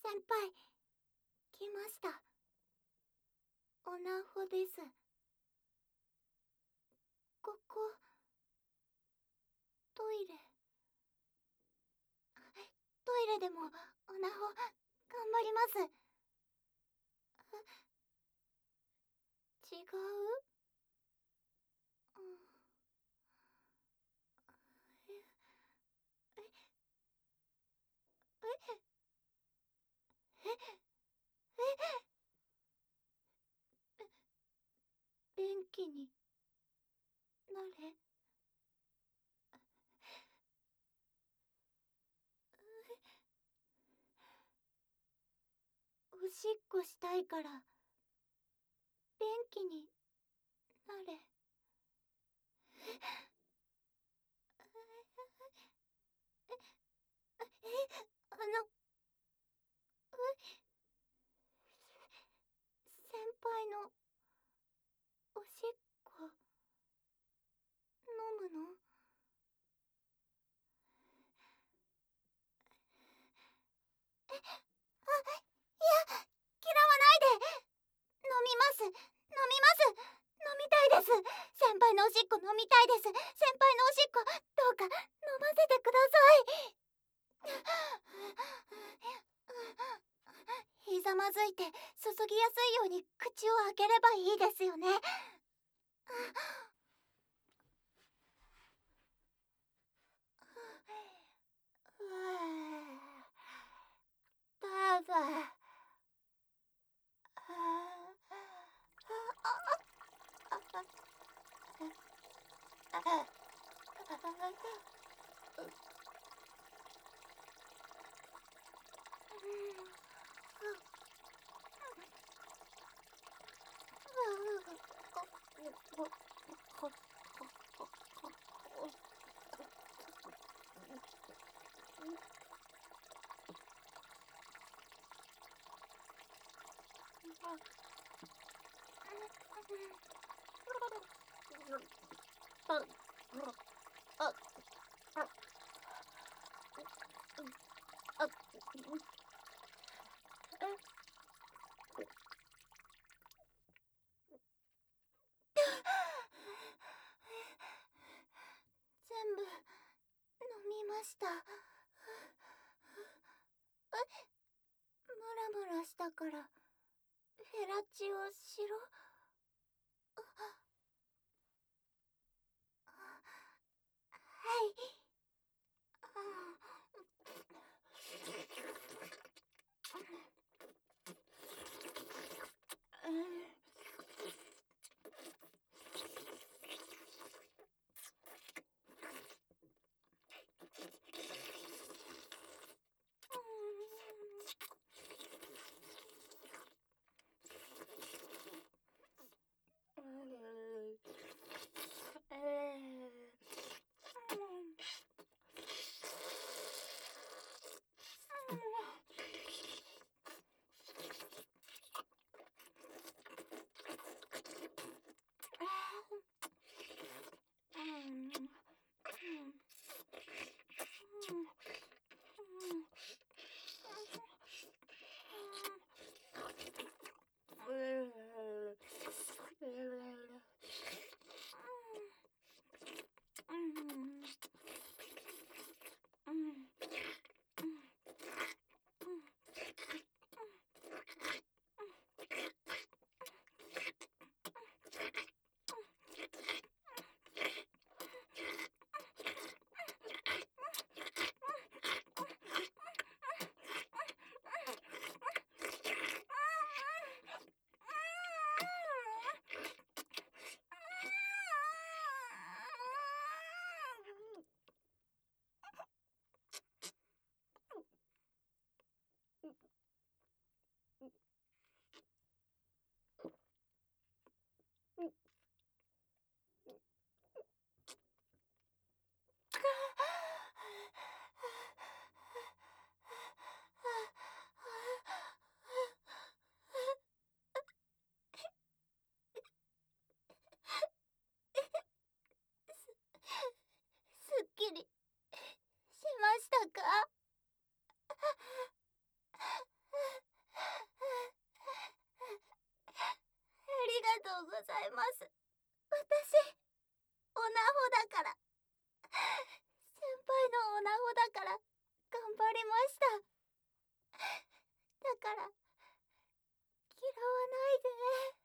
先輩、来ました。おなほです。ここ、トイレ。トイレでも、おなほ、頑張ります。違う？うん。え、え、便器になれ。おしっこしたいから、便器になれ。あの、先輩のおしっこ飲むの？あ、いや、嫌わないで。飲みます。飲みます。飲みたいです。先輩のおしっこ飲みたいです。先輩のおしっこ、どうか飲ませてください。ひざまずいて注ぎやすいように口を開ければいいですよね。ただ。全部飲みました。ムラムラしたからフェラチオしろ。はい。すっきりしましたか？ ございます。私オナホだから、先輩のオナホだから頑張りました。だから嫌わないで。